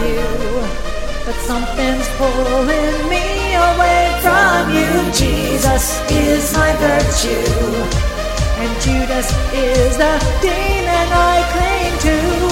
you, but something's pulling me away from you. Jesus is my virtue, and Judas is the demon I cling to.